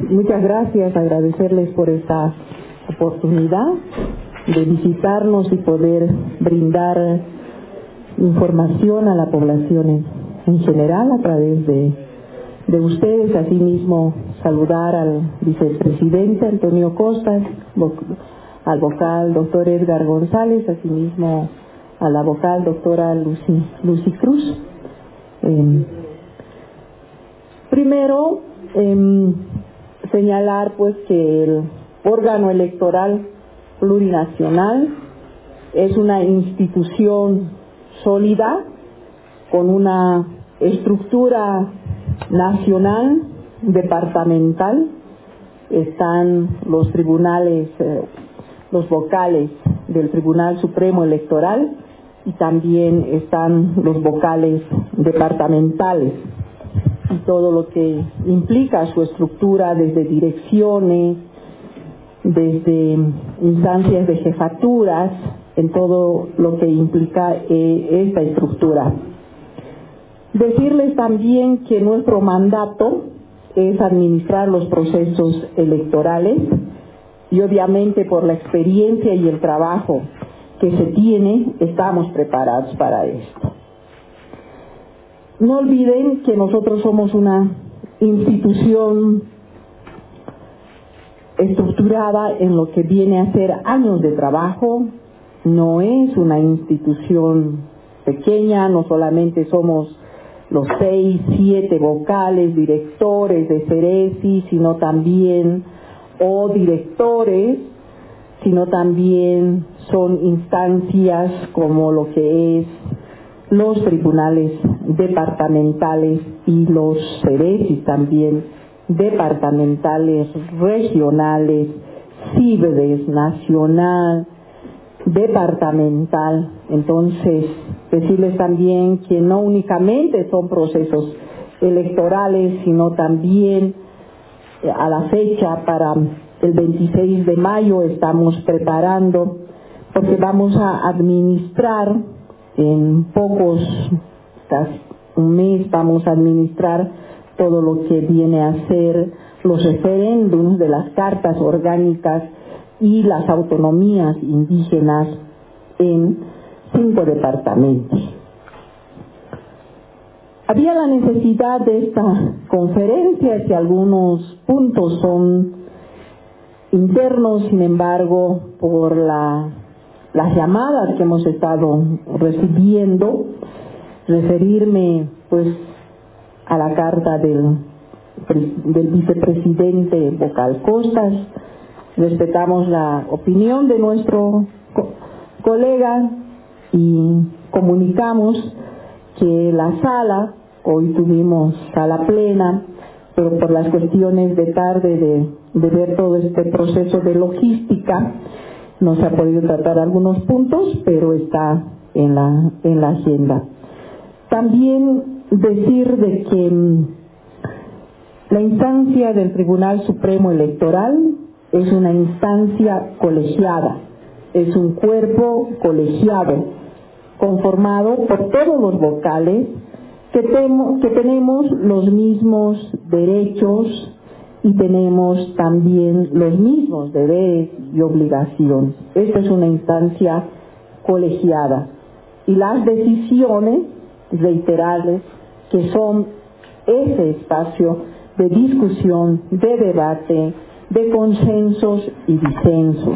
Muchas gracias, agradecerles por esta oportunidad de visitarnos y poder brindar información a la población en general a través de ustedes. Asimismo, saludar al vicepresidente Antonio Costas, al vocal doctor Edgar González, asimismo a la vocal doctora Lucy Cruz. Primero, señalar pues que el órgano electoral plurinacional es una institución sólida con una estructura nacional, departamental. Están los tribunales, los vocales del Tribunal Supremo Electoral y también están los vocales departamentales y todo lo que implica su estructura desde direcciones, desde instancias de jefaturas, en todo lo que implica esta estructura. Decirles también que nuestro mandato es administrar los procesos electorales y obviamente por la experiencia y el trabajo que se tiene, estamos preparados para esto. No olviden que nosotros somos una institución estructurada en lo que viene a ser años de trabajo. No es una institución pequeña, no solamente somos los 6, 7 vocales, directores de CERESI, sino también, o directores, sino también son instancias como lo que es los tribunales departamentales y los CERESI también departamentales, regionales, CIBDES, nacional, departamental. Entonces, decirles también que no únicamente son procesos electorales, sino también a la fecha para el 26 de mayo estamos preparando, porque vamos a administrar en pocos, casi un mes, vamos a administrar todo lo que viene a ser los referéndums de las cartas orgánicas y las autonomías indígenas en 5 departamentos. Había la necesidad de esta conferencia, que algunos puntos son internos, sin embargo, por las llamadas que hemos estado recibiendo, referirme pues a la carta del vicepresidente vocal Costas. Respetamos la opinión de nuestro colega y comunicamos que la sala, hoy tuvimos sala plena, pero por las cuestiones de tarde de ver todo este proceso de logística, no se ha podido tratar algunos puntos, pero está en la agenda. También decir de que la instancia del Tribunal Supremo Electoral es una instancia colegiada, es un cuerpo colegiado conformado por todos los vocales que tenemos los mismos derechos y tenemos también los mismos deberes y obligaciones. Esta es una instancia colegiada y las decisiones reiterables que son ese espacio de discusión, de debate, de consensos y disensos.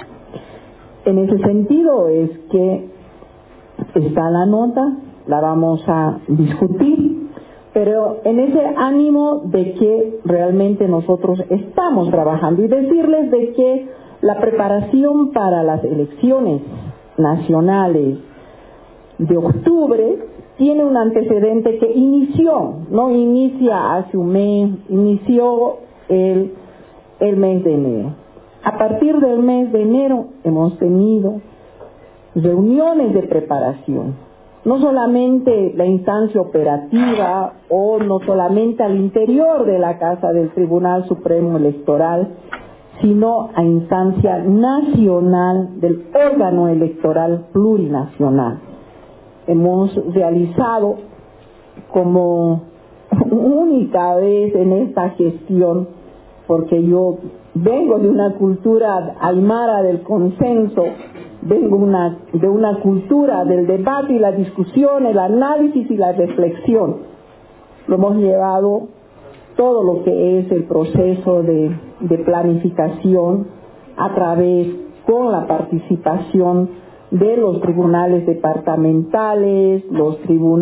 En ese sentido es que está la nota, la vamos a discutir, pero en ese ánimo de que realmente nosotros estamos trabajando y decirles de que la preparación para las elecciones nacionales de octubre tiene un antecedente que no inicia hace un mes, inició el mes de enero. A partir del mes de enero hemos tenido reuniones de preparación, no solamente la instancia operativa o no solamente al interior de la Casa del Tribunal Supremo Electoral, sino a instancia nacional del órgano electoral plurinacional. Hemos realizado como única vez en esta gestión porque yo vengo de una cultura aymara del consenso, vengo de una cultura del debate y la discusión, el análisis y la reflexión. Lo hemos llevado todo lo que es el proceso de planificación a través con la participación de los tribunales departamentales, los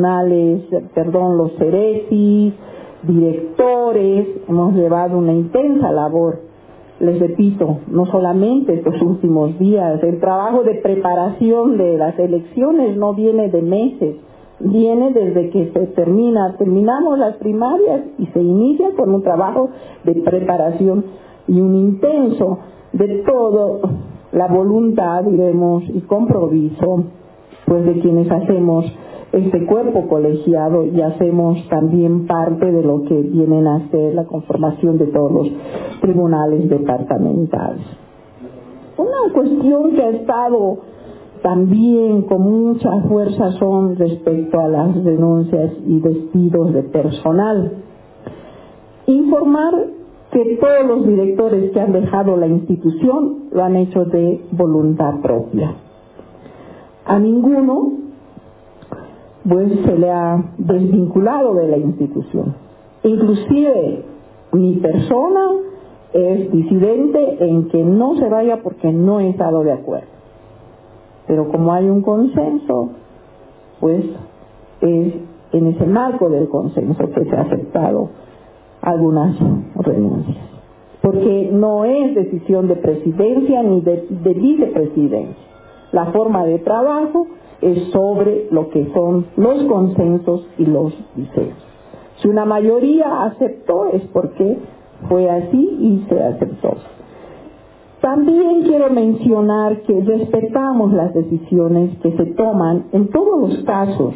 CERECIs, directores. Hemos llevado una intensa labor. Les repito, no solamente estos últimos días, el trabajo de preparación de las elecciones no viene de meses, viene desde que terminamos las primarias y se inicia con un trabajo de preparación y un intenso de todo la voluntad, diremos, y compromiso, pues de quienes hacemos este cuerpo colegiado y hacemos también parte de lo que vienen a ser la conformación de todos los tribunales departamentales. Una cuestión que ha estado también con mucha fuerza son respecto a las renuncias y despidos de personal. Informar que todos los directores que han dejado la institución lo han hecho de voluntad propia. A ninguno pues se le ha desvinculado de la institución. Inclusive mi persona es disidente en que no se vaya porque no he estado de acuerdo. Pero como hay un consenso, pues es en ese marco del consenso que se ha aceptado algunas renuncias. Porque no es decisión de presidencia ni de vicepresidencia. La forma de trabajo es sobre lo que son los consensos y los disensos. Si una mayoría aceptó es porque fue así y se aceptó. También quiero mencionar que respetamos las decisiones que se toman en todos los casos.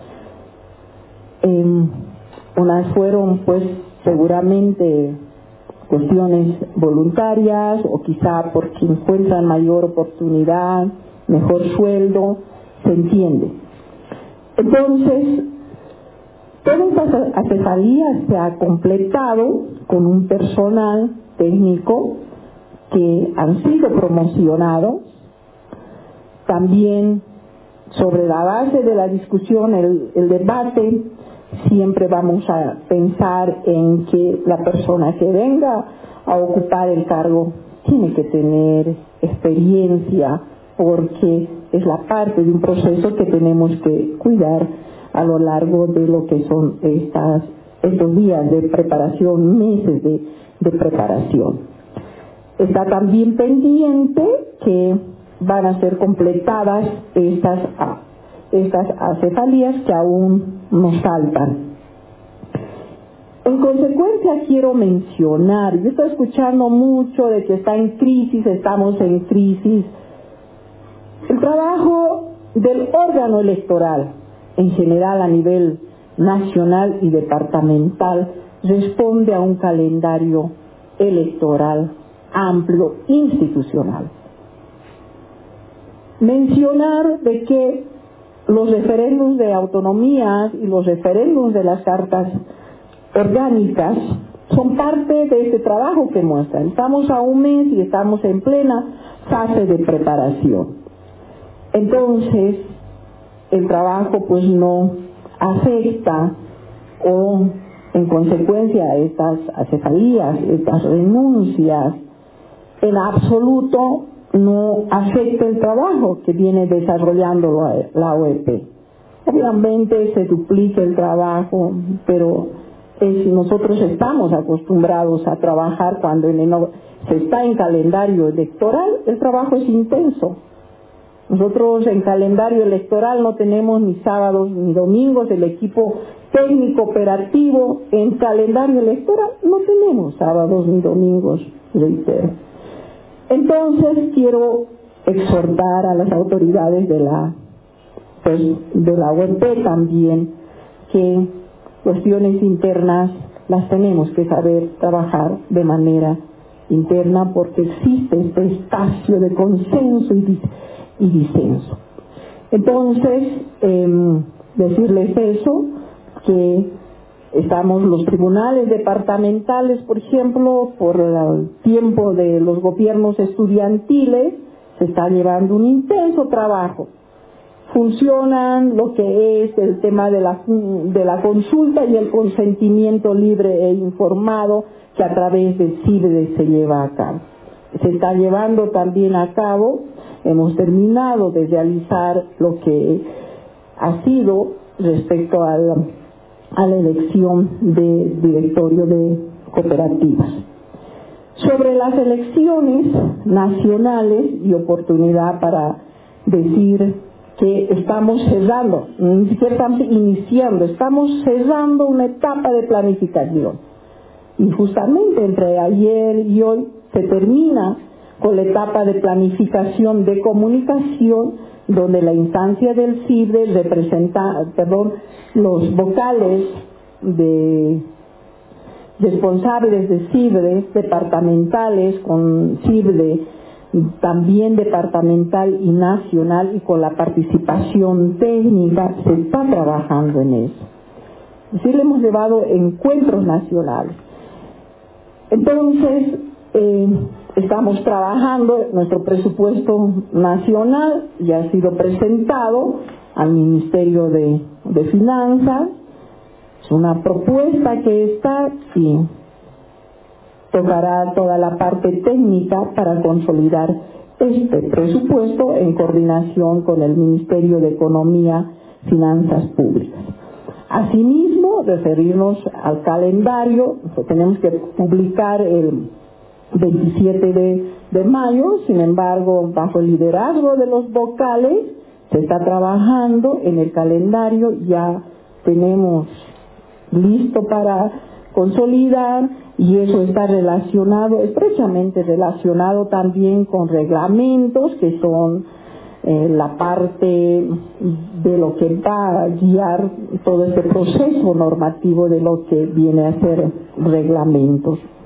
Unas fueron pues seguramente cuestiones voluntarias o quizá porque encuentran mayor oportunidad, mejor sueldo, se entiende. Entonces, toda esta acefalía se ha completado con un personal técnico que han sido promocionados. También sobre la base de la discusión, el debate, siempre vamos a pensar en que la persona que venga a ocupar el cargo tiene que tener experiencia, porque es la parte de un proceso que tenemos que cuidar a lo largo de lo que son estos días de preparación, meses de preparación. Está también pendiente que van a ser completadas estas acefalías que aún nos faltan. En consecuencia quiero mencionar, yo estoy escuchando mucho de que está en crisis, estamos en crisis. El trabajo del órgano electoral, en general a nivel nacional y departamental, responde a un calendario electoral amplio, institucional. Mencionar de que los referéndums de autonomías y los referéndums de las cartas orgánicas son parte de este trabajo que muestran. Estamos a un mes y estamos en plena fase de preparación. Entonces, el trabajo pues no afecta o en consecuencia estas acefalías, estas renuncias, en absoluto no afecta el trabajo que viene desarrollando la OEP. Obviamente se duplica el trabajo, pero nosotros estamos acostumbrados a trabajar cuando se está en calendario electoral, el trabajo es intenso. Nosotros en calendario electoral no tenemos ni sábados ni domingos, el equipo técnico operativo en calendario electoral no tenemos sábados ni domingos, reitero. Entonces quiero exhortar a las autoridades de la OEP también que cuestiones internas las tenemos que saber trabajar de manera interna porque existe este espacio de consenso y disenso. Entonces, decirles eso, que Estamos los tribunales departamentales, por ejemplo, por el tiempo de los gobiernos estudiantiles, se está llevando un intenso trabajo. Funcionan lo que es el tema de la consulta y el consentimiento libre e informado que a través del CIBDE se lleva a cabo. Se está llevando también a cabo, hemos terminado de realizar lo que ha sido respecto a la elección de directorio de cooperativas. Sobre las elecciones nacionales y oportunidad para decir que estamos cerrando, ni siquiera estamos iniciando, estamos cerrando una etapa de planificación. Y justamente entre ayer y hoy se termina con la etapa de planificación de comunicación, donde la instancia del CIBDE los vocales responsables de CIBDE departamentales con CIBDE también departamental y nacional, y con la participación técnica se está trabajando en eso. Es decir, le hemos llevado encuentros nacionales. Entonces, estamos trabajando, nuestro presupuesto nacional ya ha sido presentado al Ministerio de Finanzas, es una propuesta que está y tocará toda la parte técnica para consolidar este presupuesto en coordinación con el Ministerio de Economía y Finanzas Públicas. Asimismo, referirnos al calendario, tenemos que publicar el 27 de mayo, sin embargo, bajo el liderazgo de los vocales, se está trabajando en el calendario, ya tenemos listo para consolidar, y eso está relacionado, estrechamente relacionado también con reglamentos que son la parte de lo que va a guiar todo este proceso normativo de lo que viene a ser reglamentos.